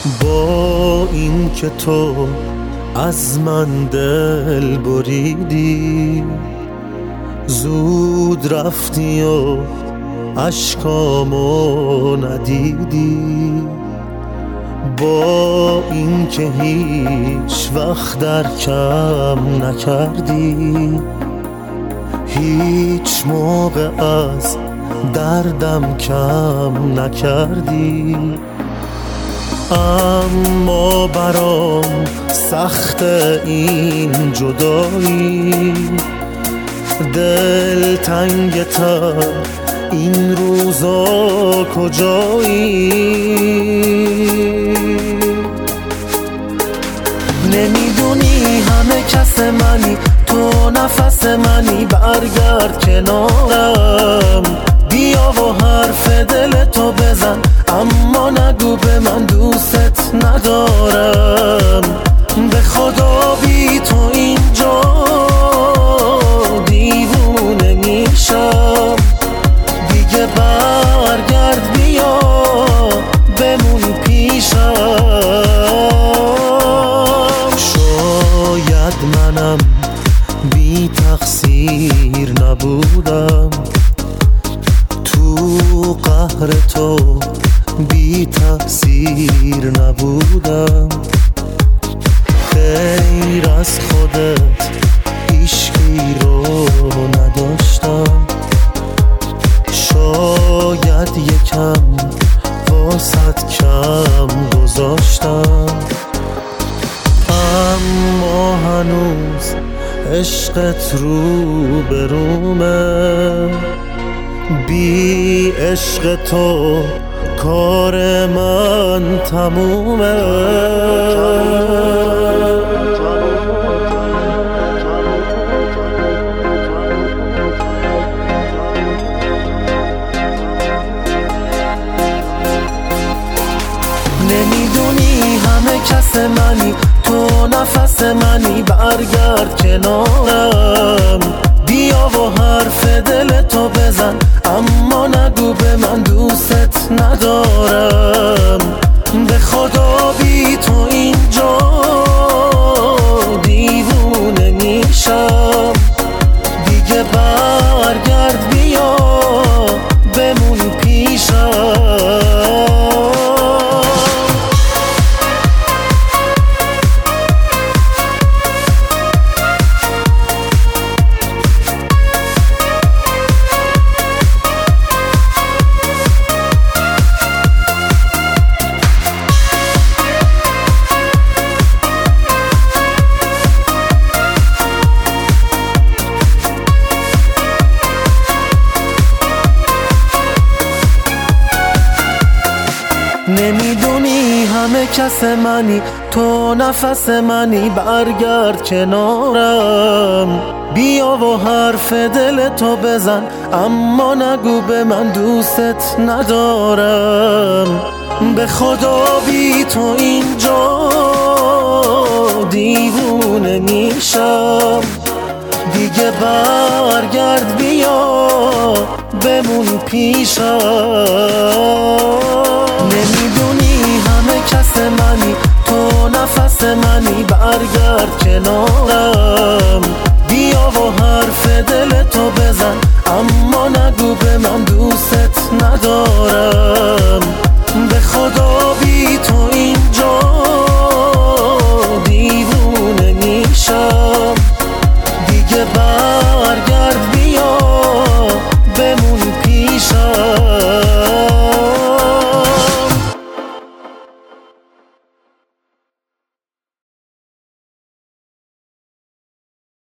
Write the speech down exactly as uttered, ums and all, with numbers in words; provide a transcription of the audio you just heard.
با این که تو از من دل بریدی، زود رفتی و اشکامو ندیدی. با این که هیچ وقت در کم نکردی، هیچ موقع از دردم کم نکردی. اما برام سخت این جدایی، دل تنگ تر این روزا کجایی؟ نمیدونی همه کس منی، تو نفس منی، برگرد کنارم، بیا و حرف دل تو بزن، اما نگو به من دوست ندارم. به خدا بی تو اینجا دیوونه میشم، دیگه برگرد بیا بمون پیشم. شاید منم بی تقصیر نبودم، تو قهر تو بی تأثیر نبودم. غیر از خودت هیچکی رو نداشتم، شاید یکم واسط کم گذاشتم. اما هنوز عشقت رو برومه، بی عشق تو کار من تمومه. نمیدونی همه کس منی، تو نفس منی، برگرد کنارم، بیا و حرف دل تو بزن، اما نگو به من دوست ندارم. به خدا بی تو اینجا دیوونه میشم، دیگه برگرد بیا بمون پیشم. نمیدونی همه کس منی، تو نفس منی، برگرد کنارم، بیا و حرف دل تو بزن، اما نگو به من دوست ندارم. به خدا بی تو اینجا دیوونه میشم، دیگه برگرد بیا بمون پیشم. نمیدونی همه کس منی، تو نفس منی، برگرد کنارم،